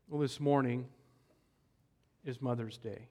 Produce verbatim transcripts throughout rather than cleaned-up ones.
Well, this morning is Mother's Day.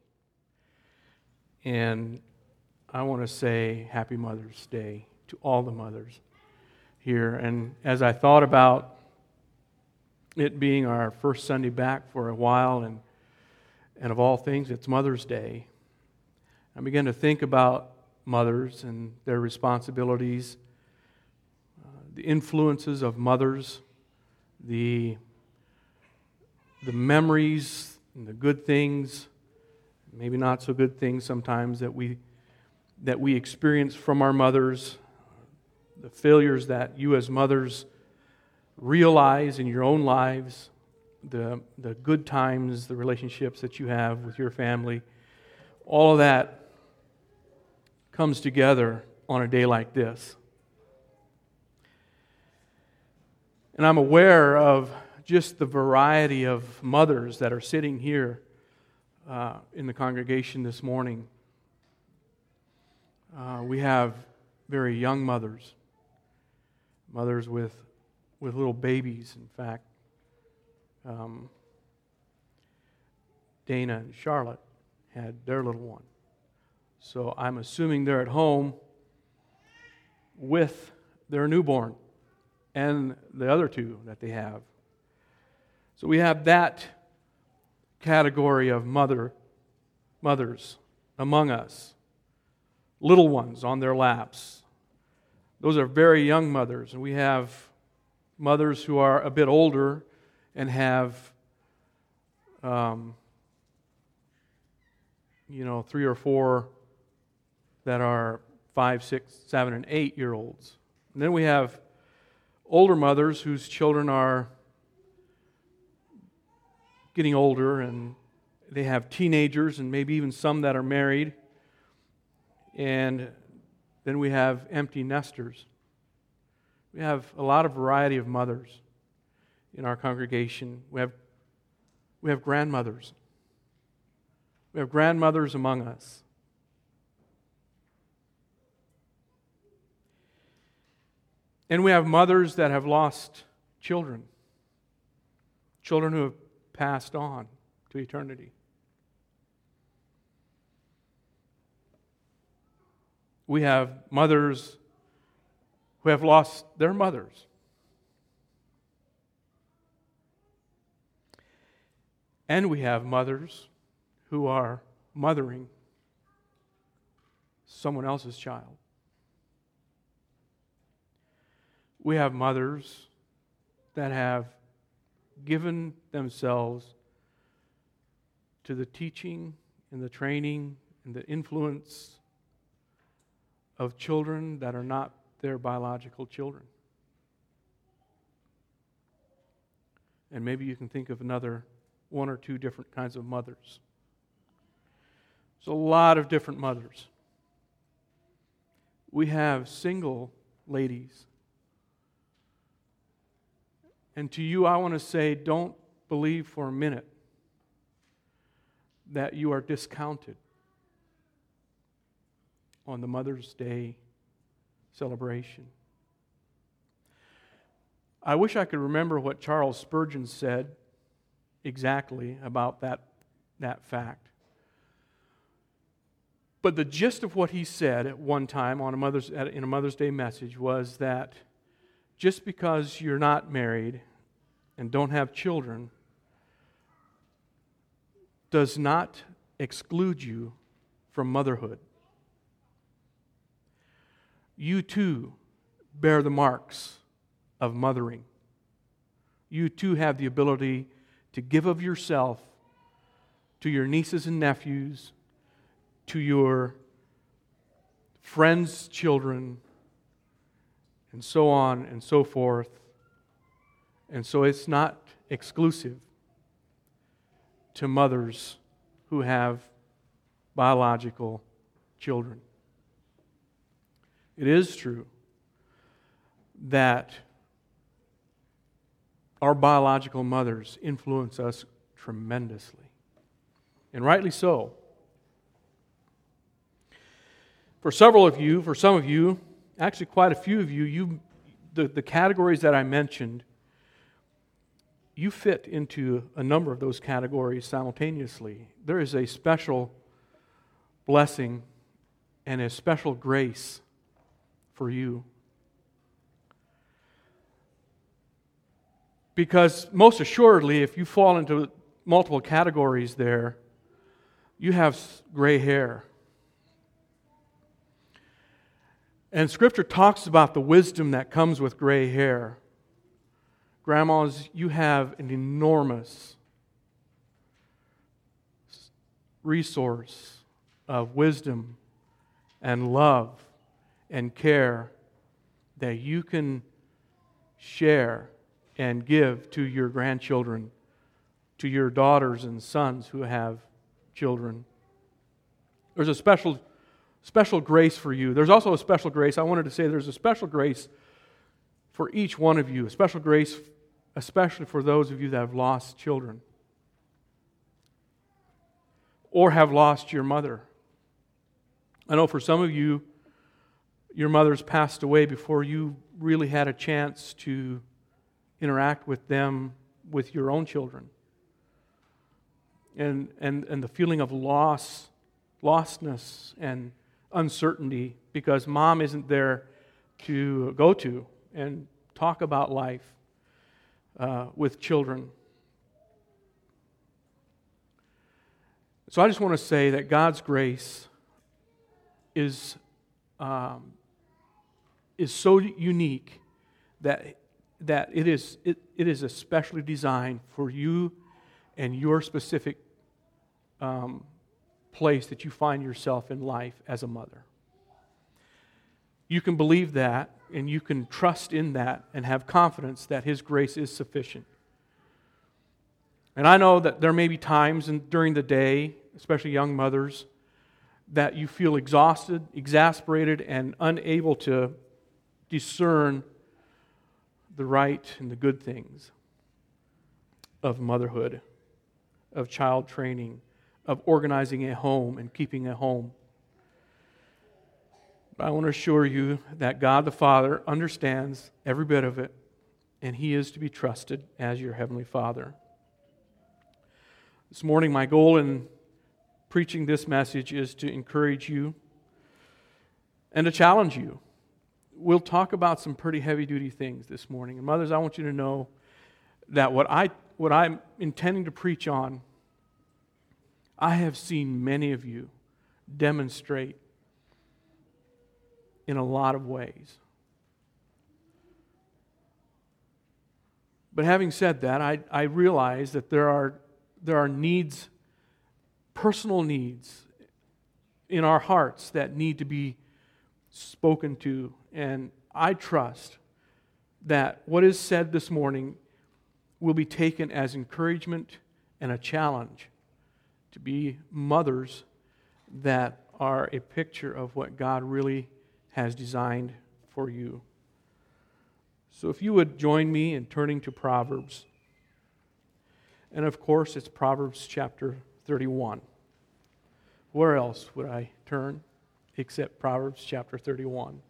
And I want to say Happy Mother's Day to all the mothers here. And as I thought about it being our first Sunday back for a while, and and of all things, it's Mother's Day, I began to think about mothers and their responsibilities, uh, the influences of mothers, the the memories and the good things, maybe not so good things sometimes that we that we experience from our mothers, the failures that you as mothers realize in your own lives, the the good times, the relationships that you have with your family. All of that comes together on a day like this. And I'm aware of just the variety of mothers that are sitting here uh, in the congregation this morning. Uh, we have very young mothers, mothers with with little babies. In fact, um, Dana and Charlotte had their little one. So I'm assuming they're at home with their newborn and the other two that they have. So we have that category of mother, mothers among us, little ones on their laps. Those are very young mothers, and we have mothers who are a bit older and have, um, you know, three or four that are five, six, seven, and eight-year-olds. And then we have older mothers whose children are getting older, and they have teenagers and maybe even some that are married. And then we have empty nesters. We have a lot of variety of mothers in our congregation. We have we have grandmothers. We have grandmothers among us. And we have mothers that have lost children. Children who have passed on to eternity. We have mothers who have lost their mothers. And we have mothers who are mothering someone else's child. We have mothers that have given themselves to the teaching and the training and the influence of children that are not their biological children. And maybe you can think of another one or two different kinds of mothers. There's a lot of different mothers. We have single ladies. And to you, I want to say, don't believe for a minute that you are discounted on the Mother's Day celebration. I wish I could remember what Charles Spurgeon said exactly about that, that fact. But the gist of what he said at one time on a Mother's, in a Mother's Day message was that just because you're not married and don't have children does not exclude you from motherhood. You too bear the marks of mothering. You too have the ability to give of yourself to your nieces and nephews, to your friends' children, and so on and so forth. And so it's not exclusive to mothers who have biological children. It is true that our biological mothers influence us tremendously, and rightly so. For several of you, for some of you, actually quite a few of you, you the, the categories that I mentioned, you fit into a number of those categories simultaneously. There is a special blessing and a special grace for you. Because most assuredly, if you fall into multiple categories there, you have gray hair. And Scripture talks about the wisdom that comes with gray hair. Grandmas, you have an enormous resource of wisdom and love and care that you can share and give to your grandchildren, to your daughters and sons who have children. There's a special special grace for you. There's also a special grace. I wanted to say there's a special grace for each one of you, a special grace especially for those of you that have lost children or have lost your mother. I know for some of you, your mother's passed away before you really had a chance to interact with them, with your own children. And, and, and the feeling of loss, lostness, and uncertainty because mom isn't there to go to and talk about life uh, with children. So I just want to say that God's grace is um, is so unique that that it is it, it is especially designed for you and your specific um, place that you find yourself in life as a mother. You can believe that and you can trust in that and have confidence that His grace is sufficient. And I know that there may be times in, during the day, especially young mothers, that you feel exhausted, exasperated, and unable to discern the right and the good things of motherhood, of child training, of organizing a home and keeping a home. But I want to assure you that God the Father understands every bit of it, and He is to be trusted as your Heavenly Father. This morning, my goal in preaching this message is to encourage you and to challenge you. We'll talk about some pretty heavy-duty things this morning. And mothers, I want you to know that what, I, what I'm intending to preach on, I have seen many of you demonstrate in a lot of ways. But having said that, I, I realize that there are, there are needs, personal needs in our hearts that need to be spoken to. And I trust that what is said this morning will be taken as encouragement and a challenge to be mothers that are a picture of what God really has designed for you. So if you would join me in turning to Proverbs. And of course, it's Proverbs chapter thirty-one. Where else would I turn except Proverbs chapter thirty-one?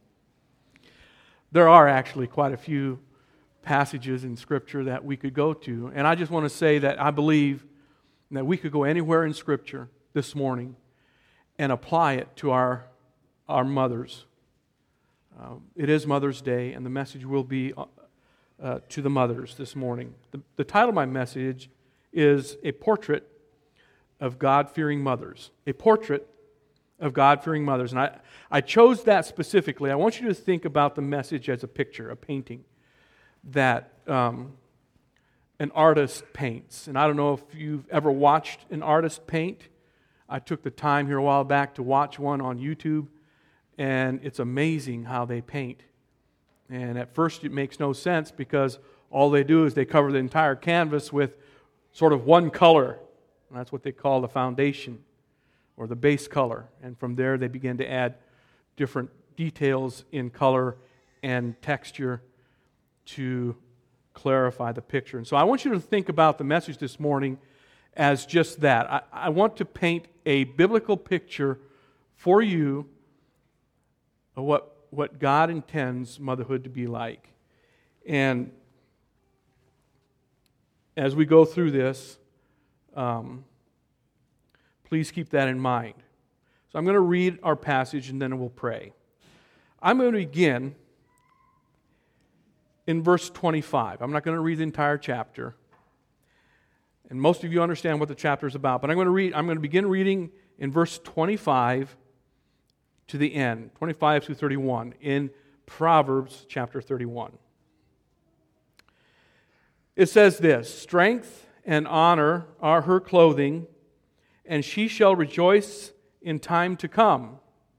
There are actually quite a few passages in Scripture that we could go to. And I just want to say that I believe that we could go anywhere in Scripture this morning and apply it to our, our mothers. Uh, it is Mother's Day, and the message will be uh, uh, to the mothers this morning. The, the title of my message is A Portrait of God-Fearing Mothers. A portrait of God-fearing mothers. And I, I chose that specifically. I want you to think about the message as a picture, a painting that um, an artist paints. And I don't know if you've ever watched an artist paint. I took the time here a while back to watch one on YouTube, and it's amazing how they paint. And at first it makes no sense because all they do is they cover the entire canvas with sort of one color. And that's what they call the foundation or the base color. And from there they begin to add different details in color and texture to clarify the picture. And so I want you to think about the message this morning as just that. I, I want to paint a biblical picture for you of what, what God intends motherhood to be like. And as we go through this, um, please keep that in mind. So I'm going to read our passage and then we'll pray. I'm going to begin in verse twenty-five. I'm not going to read the entire chapter. And most of you understand what the chapter is about. But I'm going to read. I'm going to begin reading in verse twenty-five to the end, twenty-five through thirty-one, in Proverbs chapter thirty-one. It says this: strength and honor are her clothing, and she shall rejoice in time to come.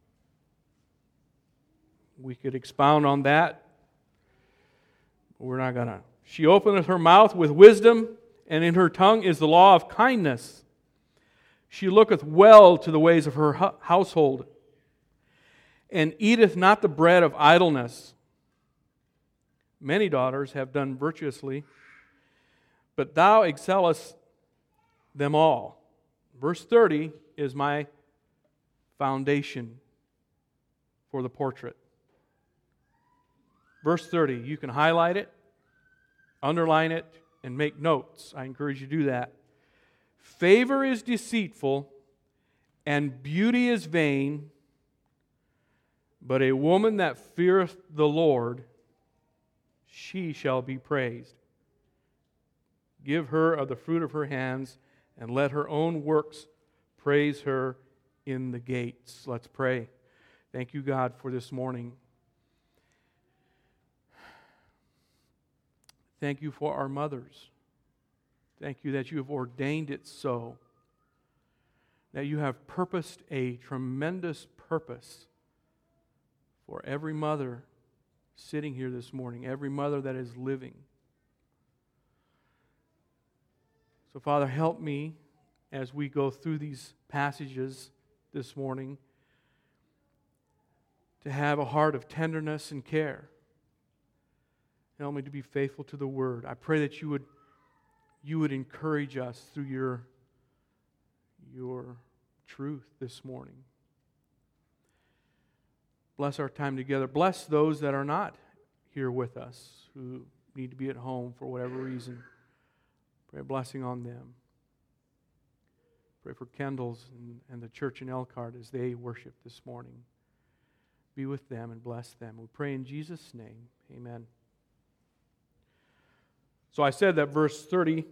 We could expound on that, but we're not going to. She openeth her mouth with wisdom, and in her tongue is the law of kindness. She looketh well to the ways of her household, and eateth not the bread of idleness. Many daughters have done virtuously, but thou excellest them all. Verse thirty is my foundation for the portrait. Verse thirty, you can highlight it, underline it, and make notes. I encourage you to do that. Favor is deceitful, and beauty is vain, but a woman that feareth the Lord, she shall be praised. Give her of the fruit of her hands, and let her own works praise her in the gates. Let's pray. Thank you, God, for this morning. Thank you for our mothers. Thank you that you have ordained it so, that you have purposed a tremendous purpose for every mother sitting here this morning, every mother that is living. So, Father, help me as we go through these passages this morning to have a heart of tenderness and care. Help me to be faithful to the Word. I pray that you would, you would encourage us through your, your truth this morning. Bless our time together. Bless those that are not here with us, who need to be at home for whatever reason. Pray a blessing on them. Pray for Kendall's and, and the church in Elkhart as they worship this morning. Be with them and bless them. We pray in Jesus' name. Amen. So I said that verse thirty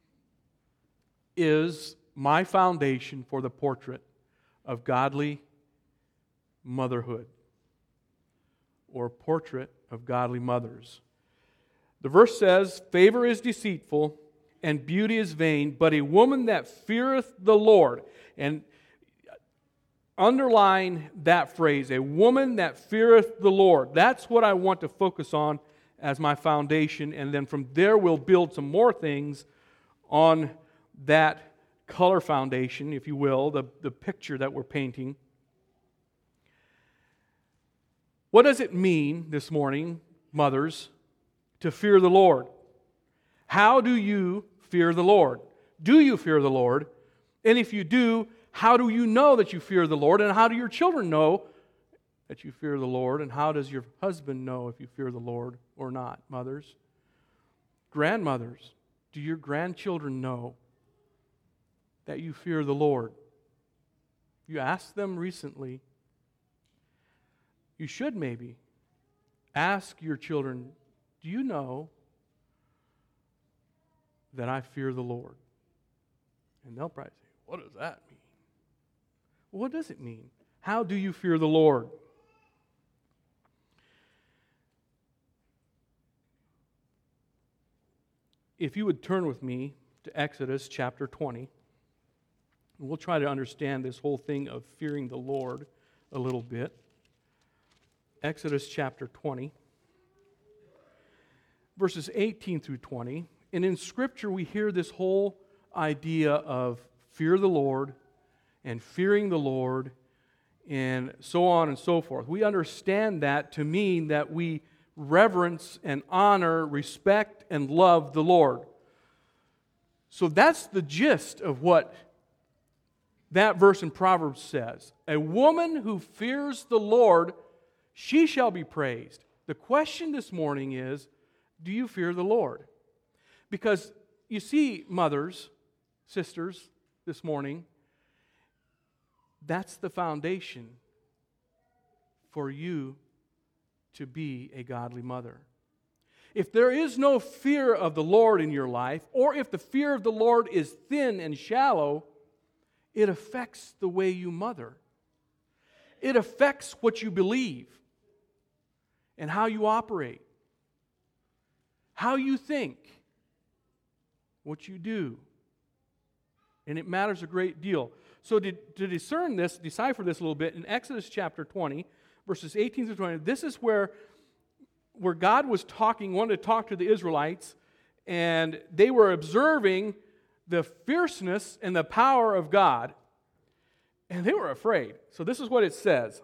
is my foundation for the portrait of godly motherhood, or portrait of godly mothers. The verse says, favor is deceitful and beauty is vain, but a woman that feareth the Lord. And underline that phrase, a woman that feareth the Lord. That's what I want to focus on as my foundation, and then from there we'll build some more things on that color foundation, if you will, the, the picture that we're painting. What does it mean this morning, mothers, to fear the Lord? How do you fear the Lord? Do you fear the Lord? And if you do, how do you know that you fear the Lord? And how do your children know that you fear the Lord? And how does your husband know if you fear the Lord or not, mothers? Grandmothers, do your grandchildren know that you fear the Lord? You asked them recently. You should maybe ask your children, do you know that I fear the Lord? And they'll probably say, what does that mean? Well, what does it mean? How do you fear the Lord? If you would turn with me to Exodus chapter twenty, and we'll try to understand this whole thing of fearing the Lord a little bit. Exodus chapter twenty, verses eighteen through twenty. And in Scripture we hear this whole idea of fear the Lord and fearing the Lord and so on and so forth. We understand that to mean that we reverence and honor, respect, and love the Lord. So that's the gist of what that verse in Proverbs says. A woman who fears the Lord, she shall be praised. The question this morning is, do you fear the Lord? Because you see, mothers, sisters, this morning, that's the foundation for you to be a godly mother. If there is no fear of the Lord in your life, or if the fear of the Lord is thin and shallow, it affects the way you mother. It affects what you believe and how you operate, how you think, what you do. And it matters a great deal. So to, to discern this, decipher this a little bit, in Exodus chapter twenty, verses eighteen through twenty, this is where, where God was talking, wanted to talk to the Israelites, and they were observing the fierceness and the power of God, and they were afraid. So this is what it says.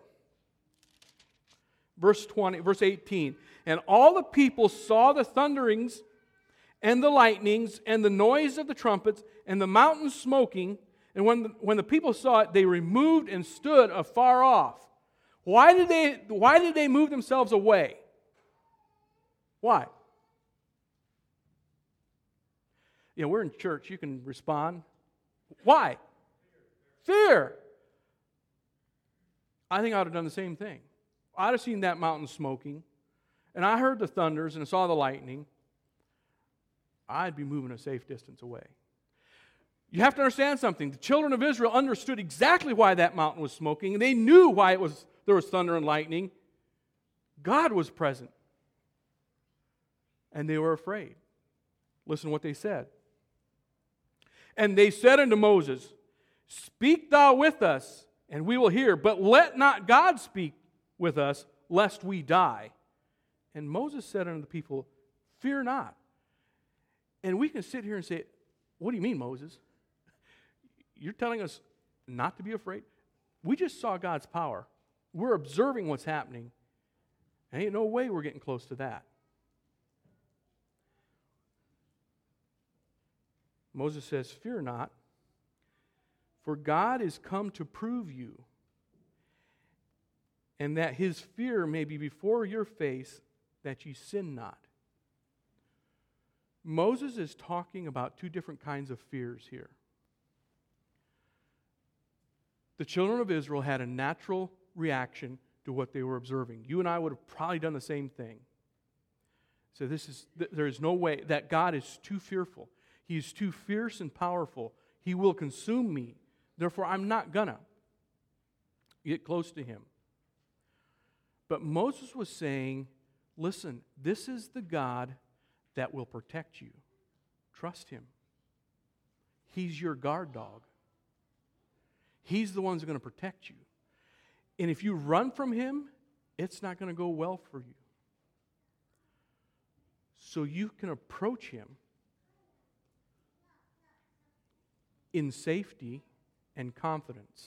Verse twenty, verse eighteen, and all the people saw the thunderings and the lightnings and the noise of the trumpets and the mountain smoking, and when the, when the people saw it, they removed and stood afar off. Why did they, why did they move themselves away? Why? You know, we're in church. You can respond. Why? Fear. I think I would have done the same thing. I'd have seen that mountain smoking, and I heard the thunders and saw the lightning. I'd be moving a safe distance away. You have to understand something. The children of Israel understood exactly why that mountain was smoking, and they knew why it was there was thunder and lightning. God was present, and they were afraid. Listen to what they said. And they said unto Moses, Speak thou with us, and we will hear, but let not God speak with us, lest we die. And Moses said unto the people, Fear not. And we can sit here and say, What do you mean, Moses? You're telling us not to be afraid? We just saw God's power. We're observing what's happening. And ain't no way we're getting close to that. Moses says, Fear not, for God is come to prove you, and that his fear may be before your face, that ye sin not. Moses is talking about two different kinds of fears here. The children of Israel had a natural reaction to what they were observing. You and I would have probably done the same thing. So this is, there is no way that God is too fearful. He is too fierce and powerful. He will consume me. Therefore, I'm not gonna get close to him. But Moses was saying, listen, this is the God that will protect you. Trust him. He's your guard dog. He's the one who's going to protect you. And if you run from him, it's not going to go well for you. So you can approach him in safety and confidence.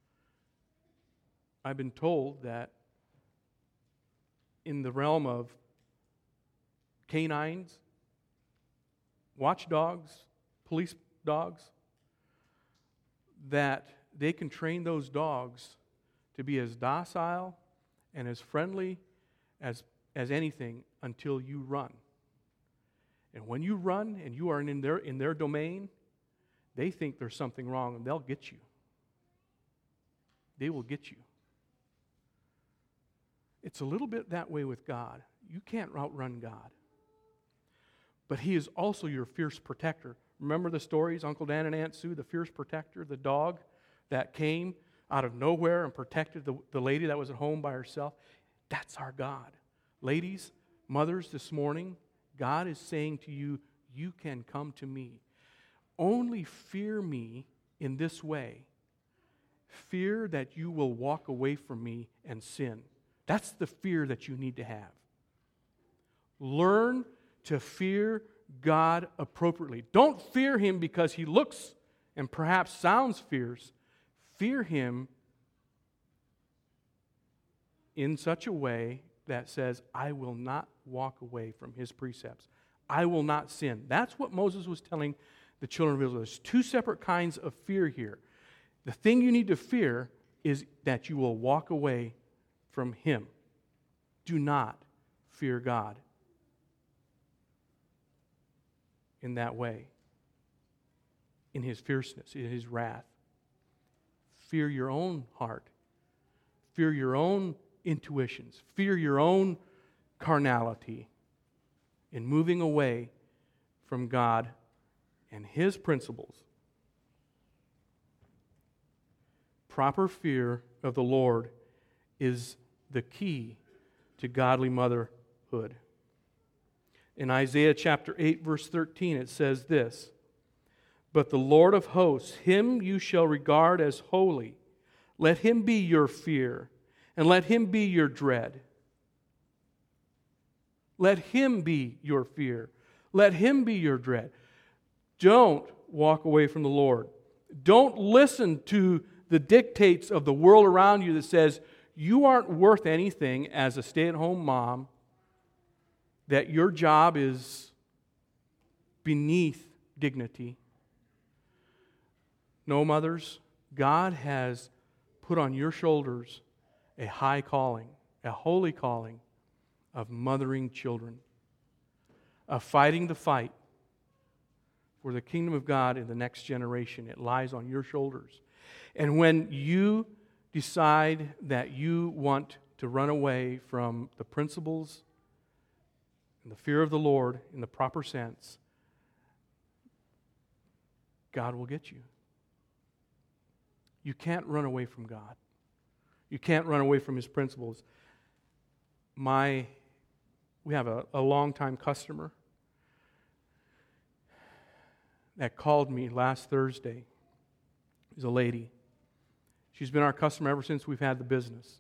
I've been told that in the realm of canines, watchdogs, police dogs, that they can train those dogs to be as docile and as friendly as, as anything until you run. And when you run and you are in their, in their domain, they think there's something wrong and they'll get you. They will get you. It's a little bit that way with God. You can't outrun God. But he is also your fierce protector. Remember the stories, Uncle Dan and Aunt Sue, the fierce protector, the dog that came out of nowhere and protected the, the lady that was at home by herself? That's our God. Ladies, mothers, this morning, God is saying to you, you can come to me. Only fear me in this way. Fear that you will walk away from me and sin. That's the fear that you need to have. Learn to fear God appropriately. Don't fear him because he looks and perhaps sounds fierce. Fear him in such a way that says, I will not walk away from his precepts. I will not sin. That's what Moses was telling the children of Israel. There's two separate kinds of fear here. The thing you need to fear is that you will walk away from him. Do not fear God in that way. in His fierceness, in His wrath. Fear your own heart. Fear your own intuitions. Fear your own carnality in moving away from God and His principles. Proper fear of the Lord is the key to godly motherhood. In Isaiah chapter eight, verse thirteen, it says this, "But the Lord of hosts, Him you shall regard as holy. Let Him be your fear, and let Him be your dread." Let Him be your fear. Let Him be your dread. Don't walk away from the Lord. Don't listen to the dictates of the world around you that says you aren't worth anything as a stay-at-home mom, that your job is beneath dignity. No, mothers, God has put on your shoulders a high calling, a holy calling of mothering children, of fighting the fight for the kingdom of God in the next generation. It lies on your shoulders. And when you decide that you want to run away from the principles and the fear of the Lord in the proper sense, God will get you. You can't run away from God. You can't run away from His principles. My, we have a, a long-time customer that called me last Thursday. She's a lady. She's been our customer ever since we've had the business.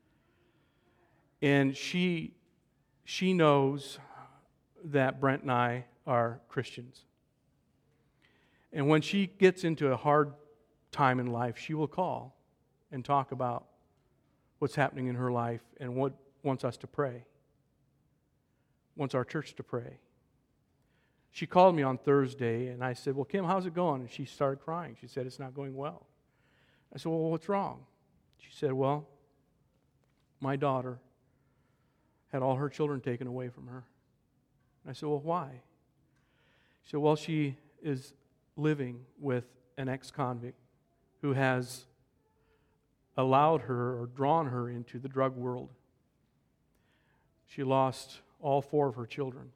And she, she knows that Brent and I are Christians. And when she gets into a hard time in life, she will call and talk about what's happening in her life and what wants us to pray, wants our church to pray. She called me on Thursday, and I said, "Well, Kim, how's it going?" And she started crying. She said, "It's not going well." I said, "Well, what's wrong?" She said, "Well, my daughter had all her children taken away from her." I said, "Well, why?" She said, "Well, she is living with an ex-convict who has allowed her or drawn her into the drug world. She lost all four of her children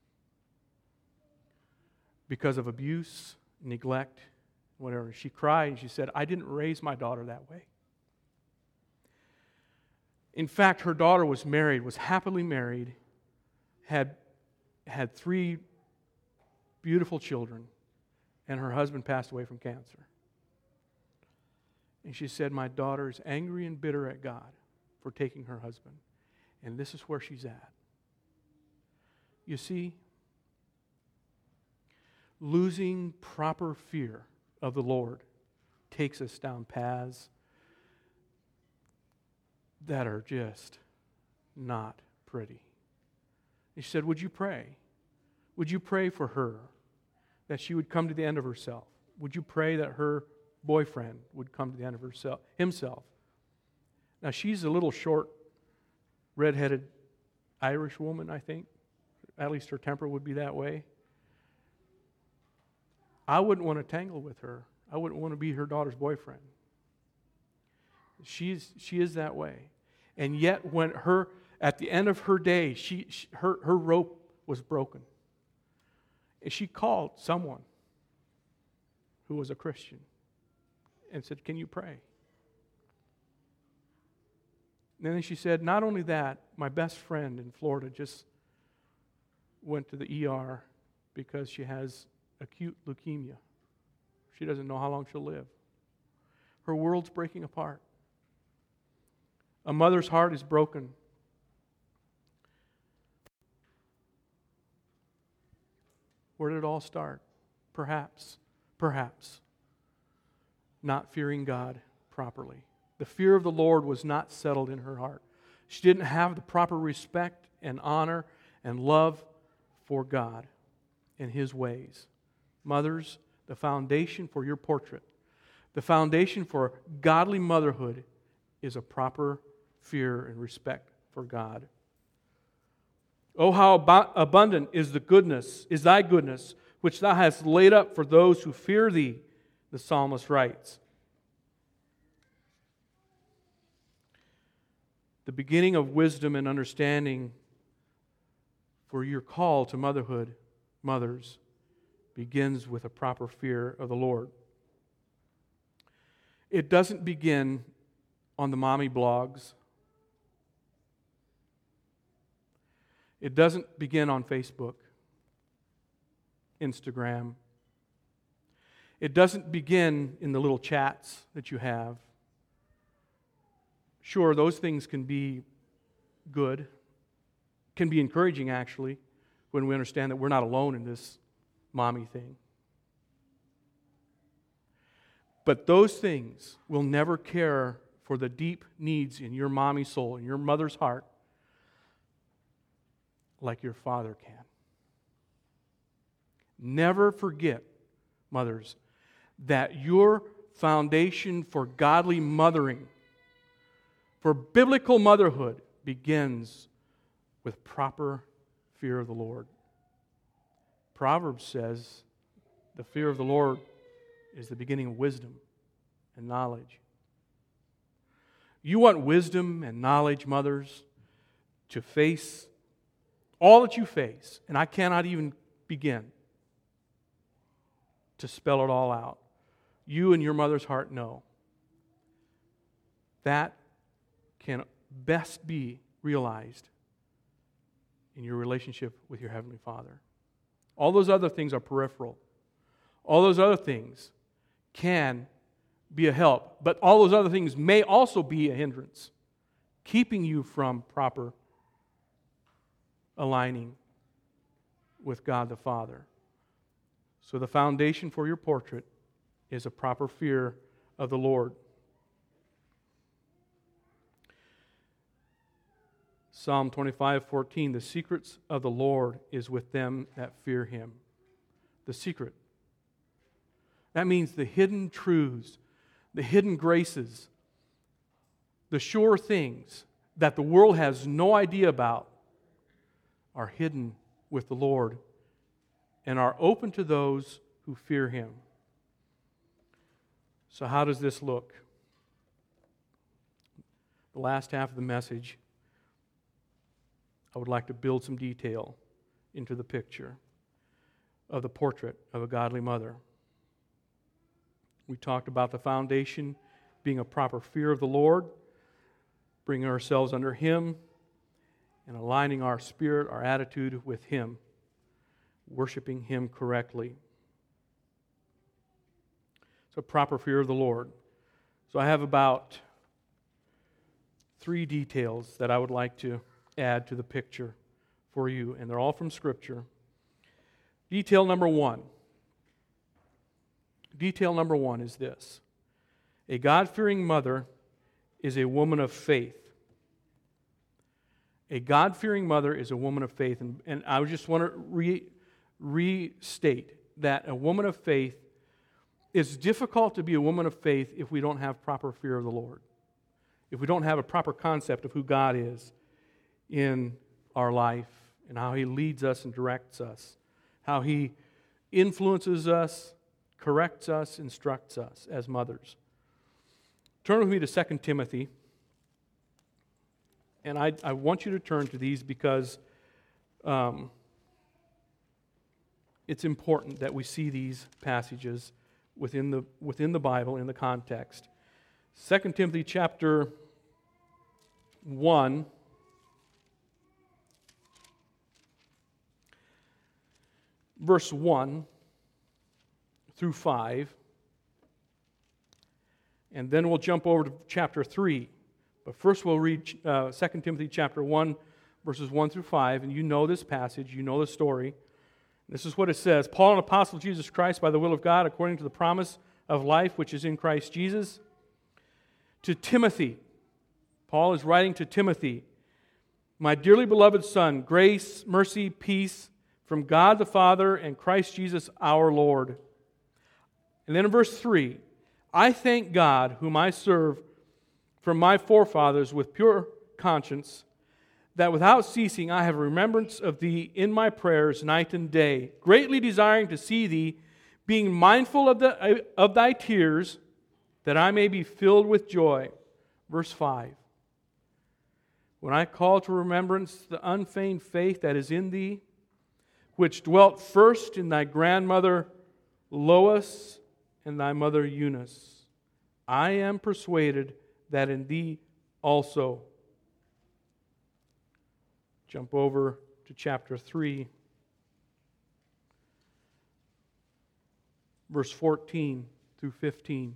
because of abuse, neglect, whatever." She cried and she said, "I didn't raise my daughter that way." In fact, her daughter was married, was happily married, had, had three beautiful children, and her husband passed away from cancer. And she said, "My daughter is angry and bitter at God for taking her husband, and this is where she's at." You see, losing proper fear of the Lord takes us down paths that are just not pretty. He said, "Would you pray? Would you pray for her that she would come to the end of herself? Would you pray that her boyfriend would come to the end of herself, himself?" Now, she's a little short, red-headed Irish woman, I think. At least her temper would be that way. I wouldn't want to tangle with her. I wouldn't want to be her daughter's boyfriend. She's she is that way. And yet, when her at the end of her day, she, she her her rope was broken. And she called someone who was a Christian and said, "Can you pray?" And then she said, "Not only that, my best friend in Florida just went to the E R because she has acute leukemia. She doesn't know how long she'll live." Her world's breaking apart. A mother's heart is broken. Where did it all start? Perhaps, perhaps, not fearing God properly. The fear of the Lord was not settled in her heart. She didn't have the proper respect and honor and love for God and His ways. Mothers, the foundation for your portrait, the foundation for godly motherhood is a proper fear and respect for God. "Oh, how ab- abundant is the goodness, is thy goodness, which thou hast laid up for those who fear thee the psalmist writes, the beginning of wisdom and understanding for your call to motherhood, mothers, begins with a proper fear of the Lord. It doesn't begin on the mommy blogs. It doesn't begin on Facebook, Instagram. It doesn't begin in the little chats that you have. Sure, those things can be good, can be encouraging actually, when we understand that we're not alone in this mommy thing. But those things will never care for the deep needs in your mommy soul, in your mother's heart, like your father can. Never forget, mothers, that your foundation for godly mothering, for biblical motherhood, begins with proper fear of the Lord. Proverbs says the fear of the Lord is the beginning of wisdom and knowledge. You want wisdom and knowledge, mothers, to face all that you face, and I cannot even begin to spell it all out. You and your mother's heart know. That can best be realized in your relationship with your Heavenly Father. All those other things are peripheral. All those other things can be a help, but all those other things may also be a hindrance, keeping you from proper aligning with God the Father. So the foundation for your portrait is a proper fear of the Lord. Psalm twenty-five fourteen, the secrets of the Lord is with them that fear Him. The secret. That means the hidden truths, the hidden graces, the sure things that the world has no idea about are hidden with the Lord and are open to those who fear Him. So how does this look? The last half of the message, I would like to build some detail into the picture of the portrait of a godly mother. We talked about the foundation being a proper fear of the Lord, bringing ourselves under Him, and aligning our spirit, our attitude with Him, worshiping Him correctly. So, proper fear of the Lord. So I have about three details that I would like to add to the picture for you, and they're all from Scripture. Detail number one. Detail number one is this. A God-fearing mother is a woman of faith. A God-fearing mother is a woman of faith. And, and I just want to re, restate that a woman of faith, it's difficult to be a woman of faith if we don't have proper fear of the Lord. If we don't have a proper concept of who God is in our life and how He leads us and directs us, how He influences us, corrects us, instructs us as mothers. Turn with me to Second Timothy. And I, I want you to turn to these because um, it's important that we see these passages within the, within the Bible in the context. Second Timothy chapter one, verse one through five, and then we'll jump over to chapter three. But first we'll read uh, Second Timothy chapter one, verses one through five, and you know this passage, you know the story. This is what it says. Paul, an apostle of Jesus Christ, by the will of God, according to the promise of life which is in Christ Jesus, to Timothy. Paul is writing to Timothy, my dearly beloved son, grace, mercy, peace from God the Father and Christ Jesus our Lord. And then in verse three, I thank God whom I serve from my forefathers with pure conscience, that without ceasing I have remembrance of thee in my prayers night and day, greatly desiring to see thee, being mindful of, the, of thy tears, that I may be filled with joy. Verse five. When I call to remembrance the unfeigned faith that is in thee, which dwelt first in thy grandmother Lois and thy mother Eunice, I am persuaded that in thee also. Jump over to chapter three, verse fourteen through fifteen.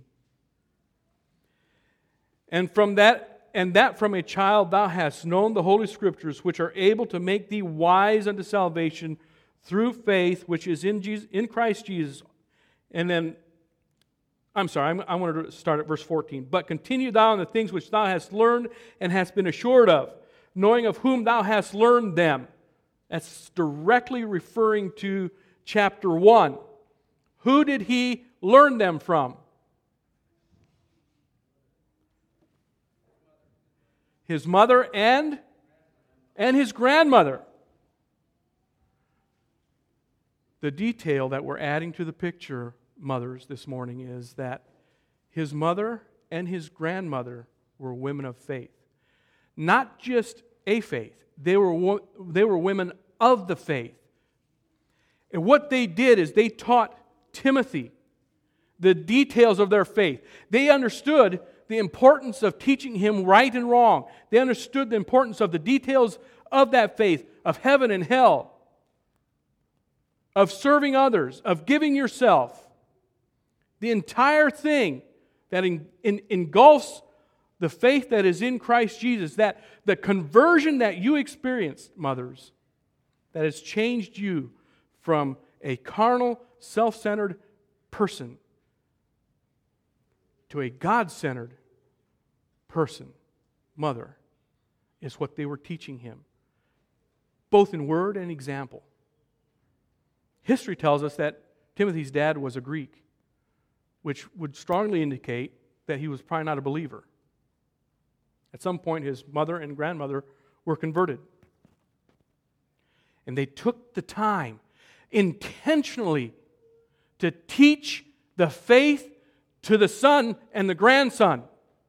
And from that, and that from a child thou hast known the Holy Scriptures, which are able to make thee wise unto salvation through faith, which is in Jesus, in Christ Jesus. And then, I'm sorry, I'm, I wanted to start at verse fourteen. But continue thou in the things which thou hast learned and hast been assured of, knowing of whom thou hast learned them. That's directly referring to chapter one. Who did he learn them from? His mother and, and his grandmother. The detail that we're adding to the picture, mothers, this morning is that his mother and his grandmother were women of faith. Not just a faith. They were, they were women of the faith. And what they did is they taught Timothy the details of their faith. They understood the importance of teaching him right and wrong. They understood the importance of the details of that faith, of heaven and hell, of serving others, of giving yourself. The entire thing that in, in, engulfs the faith that is in Christ Jesus, that the conversion that you experienced, mothers, that has changed you from a carnal, self-centered person to a God-centered person, mother, is what they were teaching him, both in word and example. History tells us that Timothy's dad was a Greek, which would strongly indicate that he was probably not a believer. At some point, his mother and grandmother were converted. And they took the time intentionally to teach the faith to the son and the grandson.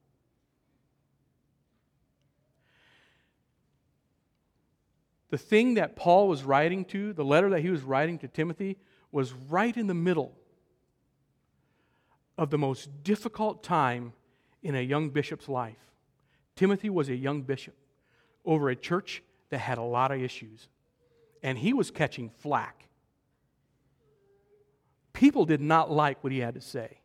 The thing that Paul was writing to, the letter that he was writing to Timothy, was right in the middle of the most difficult time in a young bishop's life. Timothy was a young bishop over a church that had a lot of issues. And he was catching flack. People did not like what he had to say.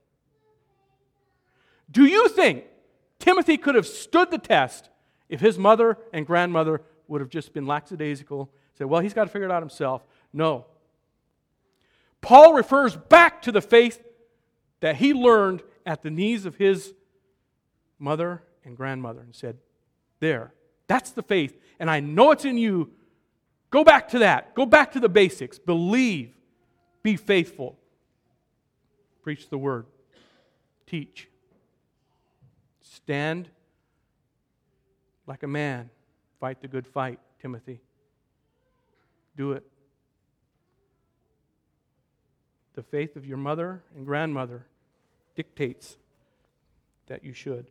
Do you think Timothy could have stood the test if his mother and grandmother would have just been lackadaisical, said, well, he's got to figure it out himself? No. Paul refers back to the faith that he learned at the knees of his mother and grandmother and said, there, that's the faith, and I know it's in you. Go back to that. Go back to the basics. Believe. Be faithful. Preach the word. Teach. Stand like a man. Fight the good fight, Timothy. Do it. The faith of your mother and grandmother dictates that you should.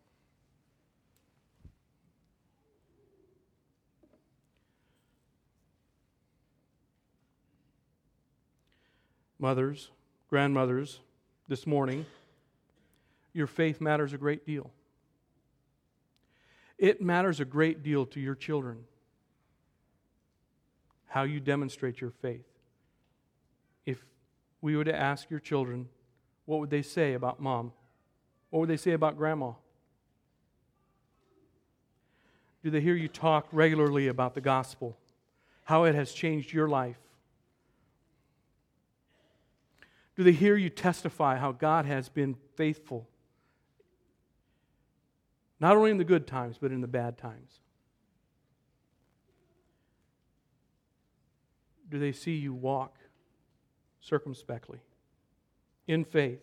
Mothers, grandmothers, this morning, your faith matters a great deal. It matters a great deal to your children how you demonstrate your faith. If we were to ask your children, what would they say about mom? What would they say about grandma? Do they hear you talk regularly about the gospel? How it has changed your life? Do they hear you testify how God has been faithful? Not only in the good times, but in the bad times. Do they see you walk circumspectly, in faith?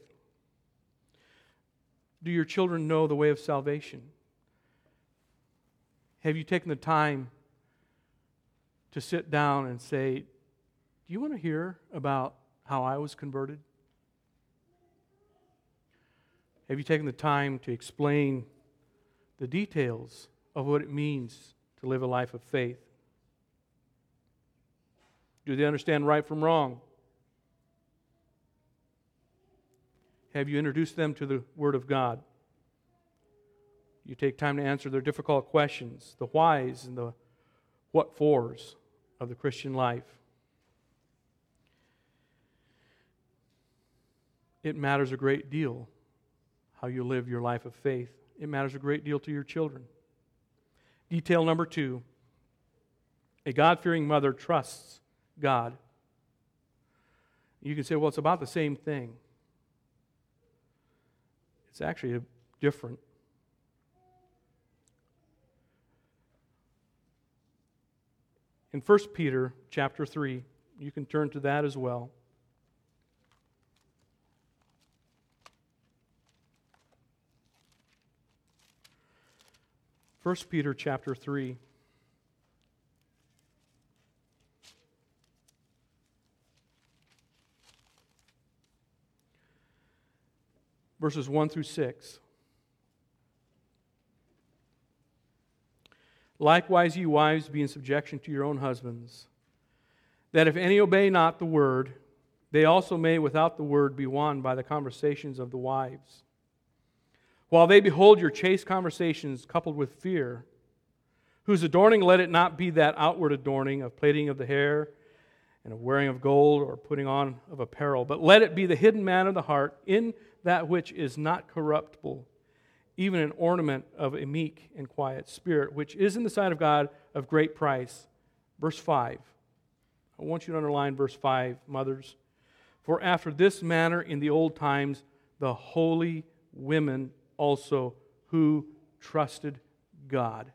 Do your children know the way of salvation? Have you taken the time to sit down and say, do you want to hear about how I was converted? Have you taken the time to explain the details of what it means to live a life of faith? Do they understand right from wrong? Have you introduced them to the Word of God? You take time to answer their difficult questions, the whys and the what-fors of the Christian life. It matters a great deal how you live your life of faith. It matters a great deal to your children. Detail number two, a God-fearing mother trusts God. You can say, well, it's about the same thing. It's actually different. In First Peter chapter three, you can turn to that as well. First Peter chapter three. Verses one through six. Likewise, ye wives, be in subjection to your own husbands, that if any obey not the word, they also may without the word be won by the conversations of the wives. While they behold your chaste conversations coupled with fear, whose adorning let it not be that outward adorning of plaiting of the hair and of wearing of gold or putting on of apparel, but let it be the hidden man of the heart in that which is not corruptible, even an ornament of a meek and quiet spirit, which is in the sight of God of great price. Verse five. I want you to underline verse five, mothers. For after this manner in the old times, the holy women also who trusted God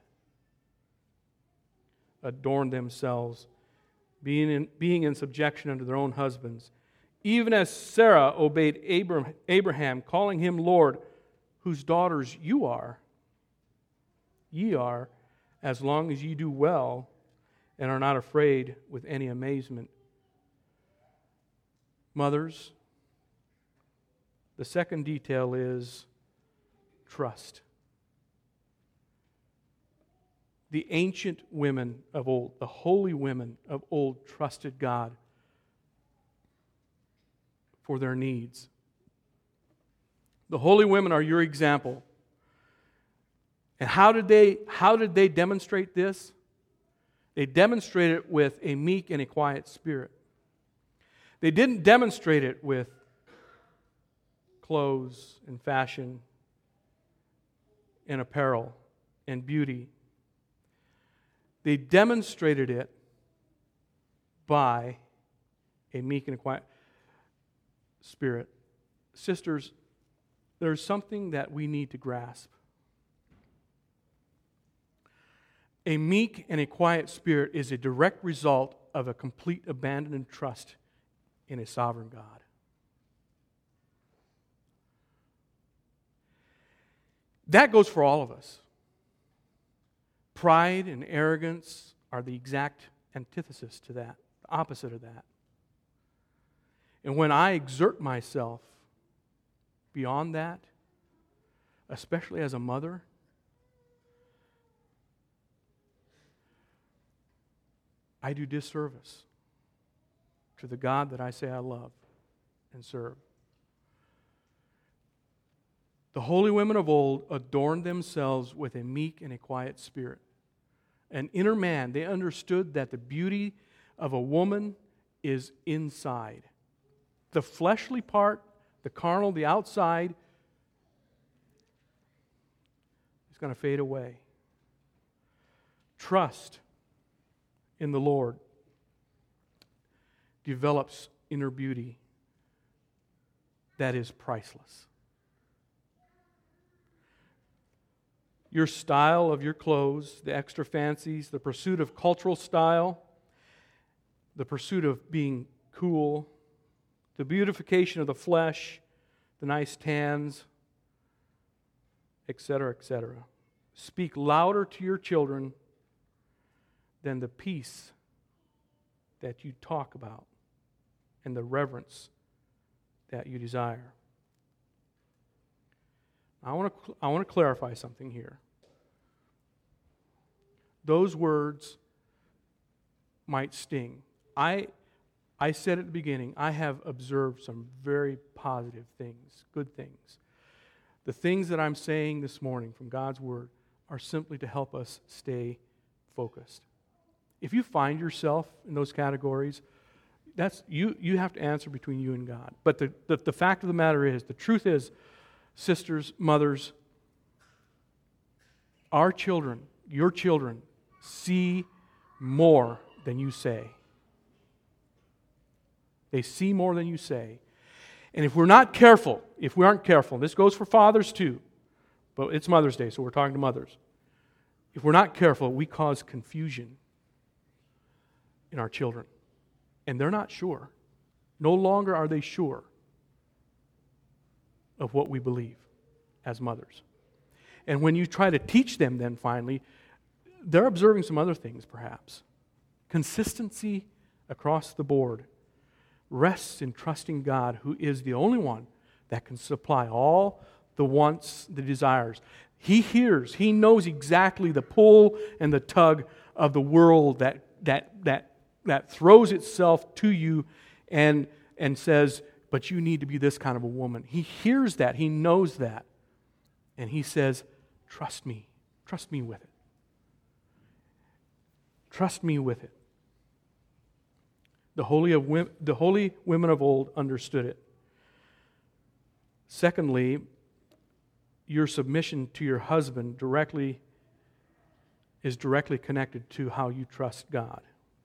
adorned themselves, being in, being in subjection unto their own husbands, even as Sarah obeyed Abraham, Abraham, calling him Lord, whose daughters you are. Ye are, as long as ye do well, and are not afraid with any amazement. Mothers, the second detail is trust. The ancient women of old, the holy women of old, trusted God for their needs. The holy women are your example. And how did they, how did they demonstrate this? They demonstrated it with a meek and a quiet spirit. They didn't demonstrate it with clothes and fashion and apparel and beauty. They demonstrated it by a meek and a quiet spirit. Sisters, there's something that we need to grasp. A meek and a quiet spirit is a direct result of a complete abandon and trust in a sovereign God. That goes for all of us. Pride and arrogance are the exact antithesis to that, the opposite of that. And when I exert myself beyond that, especially as a mother, I do disservice to the God that I say I love and serve. The holy women of old adorned themselves with a meek and a quiet spirit. An inner man, they understood that the beauty of a woman is inside. The fleshly part, the carnal, the outside, is going to fade away. Trust in the Lord develops inner beauty that is priceless. Your style of your clothes, the extra fancies, the pursuit of cultural style, the pursuit of being cool, the beautification of the flesh, the nice tans, et cetera, et cetera. Speak louder to your children than the peace that you talk about and the reverence that you desire. I want to I want to clarify something here. Those words might sting. I I said at the beginning, I have observed some very positive things, good things. The things that I'm saying this morning from God's Word are simply to help us stay focused. If you find yourself in those categories, that's you, you have to answer between you and God. But the, the, the fact of the matter is, the truth is, sisters, mothers, our children, your children, see more than you say. They see more than you say. And if we're not careful, if we aren't careful, this goes for fathers too, but it's Mother's Day, so we're talking to mothers. If we're not careful, we cause confusion in our children. And they're not sure. No longer are they sure of what we believe as mothers. And when you try to teach them then finally, they're observing some other things perhaps. Consistency across the board rests in trusting God, who is the only one that can supply all the wants, the desires. He hears, He knows exactly the pull and the tug of the world that that that that throws itself to you and and says, but you need to be this kind of a woman. He hears that, He knows that. And He says, trust me. Trust me with it. Trust me with it. The holy, of, the holy women of old understood it. Secondly, your submission to your husband directly is directly connected to how you trust God.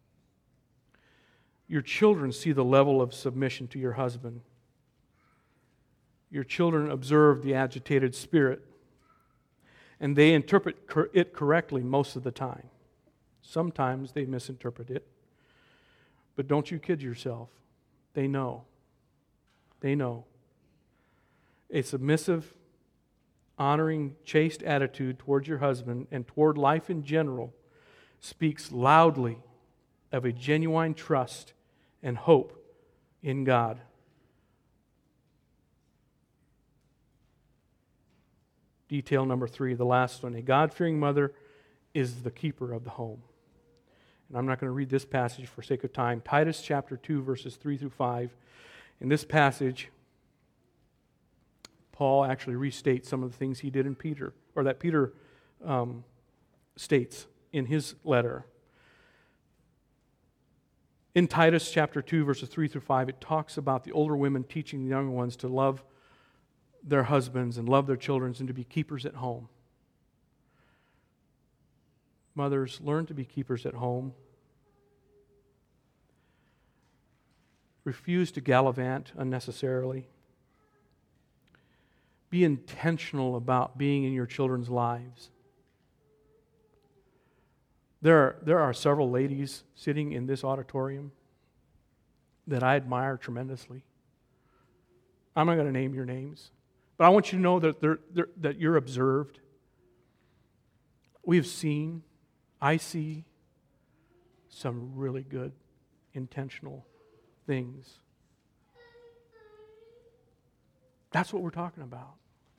Your children see the level of submission to your husband. Your children observe the agitated spirit, and they interpret it correctly most of the time. Sometimes they misinterpret it. But don't you kid yourself. They know. They know. A submissive, honoring, chaste attitude towards your husband and toward life in general speaks loudly of a genuine trust and hope in God. Detail number three, the last one. A God-fearing mother is the keeper of the home. And I'm not going to read this passage for sake of time. Titus chapter two, verses three through five. In this passage, Paul actually restates some of the things he did in Peter, or that Peter um, states in his letter. In Titus chapter two, verses three through five, it talks about the older women teaching the younger ones to love their husbands and love their children and to be keepers at home. Mothers, learn to be keepers at home. Refuse to gallivant unnecessarily. Be intentional about being in your children's lives. There are, there are several ladies sitting in this auditorium that I admire tremendously. I'm not going to name your names, but I want you to know that, they're, they're, that you're observed. We've seen, I see some really good, intentional things. That's what we're talking about.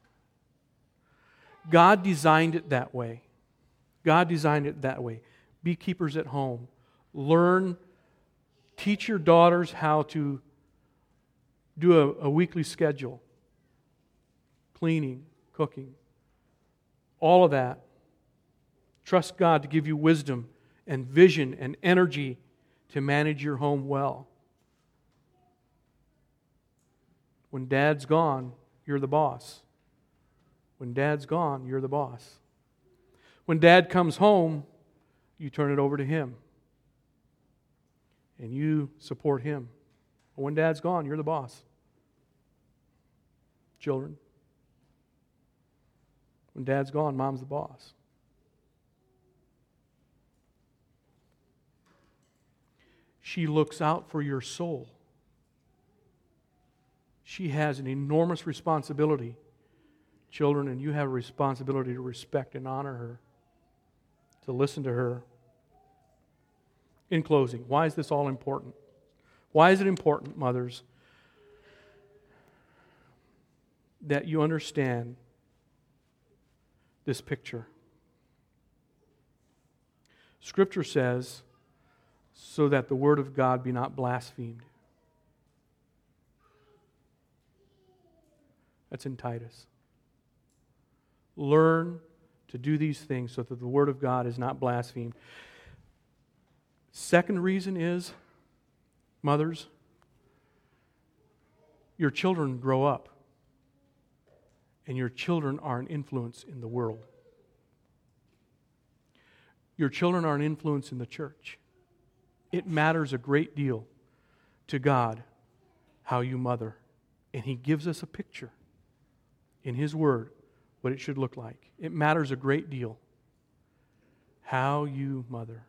God designed it that way. God designed it that way. Be keepers at home. Learn, teach your daughters how to do a, a weekly schedule. Cleaning, cooking, all of that. Trust God to give you wisdom and vision and energy to manage your home well. When Dad's gone, you're the boss. When Dad's gone, you're the boss. When Dad comes home, you turn it over to him. And you support him. But when Dad's gone, you're the boss. Children. When Dad's gone, Mom's the boss. She looks out for your soul. She has an enormous responsibility, children, and you have a responsibility to respect and honor her, to listen to her. In closing, why is this all important? Why is it important, mothers, that you understand this picture. Scripture says, so that the word of God be not blasphemed. That's in Titus. Learn to do these things so that the word of God is not blasphemed. Second reason is, mothers, your children grow up, and your children are an influence in the world. Your children are an influence in the church. It matters a great deal to God how you mother. And He gives us a picture in His Word what it should look like. It matters a great deal how you mother.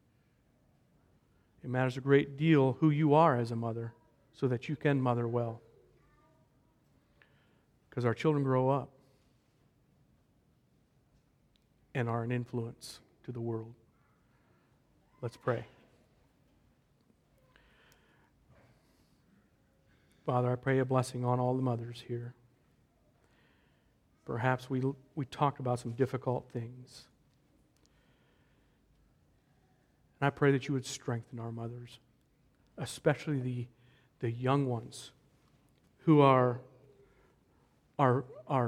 It matters a great deal who you are as a mother so that you can mother well. Because our children grow up and are an influence to the world. Let's pray. Father, I pray a blessing on all the mothers here. Perhaps we, we talked about some difficult things. And I pray that you would strengthen our mothers, especially the, the young ones who are, are, are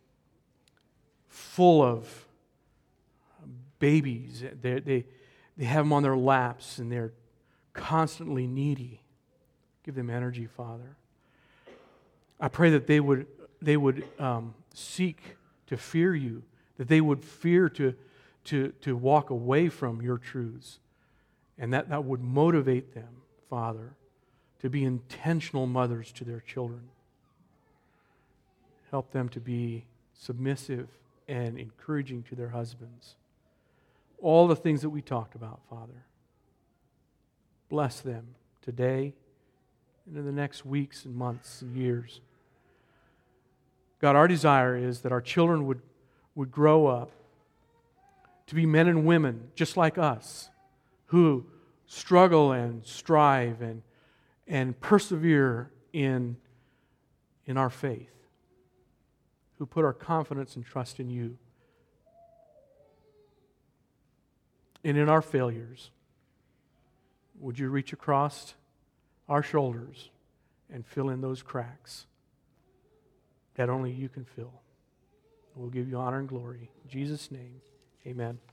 full of babies. They, they, they have them on their laps and they're constantly needy. Give them energy, Father. I pray that they would they would um, seek to fear you, that they would fear to, to, to walk away from your truths, and that, that would motivate them, Father, to be intentional mothers to their children. Help them to be submissive and encouraging to their husbands. All the things that we talked about, Father. Bless them today and in the next weeks and months and years. God, our desire is that our children would, would grow up to be men and women just like us, who struggle and strive and, and persevere in, in our faith, who put our confidence and trust in you. And in our failures, would you reach across our shoulders and fill in those cracks that only you can fill. We'll give you honor and glory. In Jesus' name, amen.